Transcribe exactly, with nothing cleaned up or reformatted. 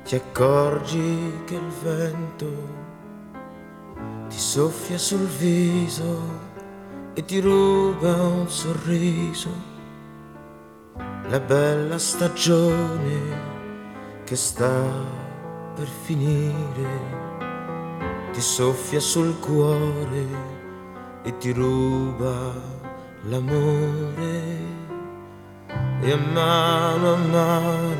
Ti accorgi che il vento ti soffia sul viso e ti ruba un sorriso, la bella stagione che sta per finire, ti soffia sul cuore e ti ruba l'amore, e a mano a mano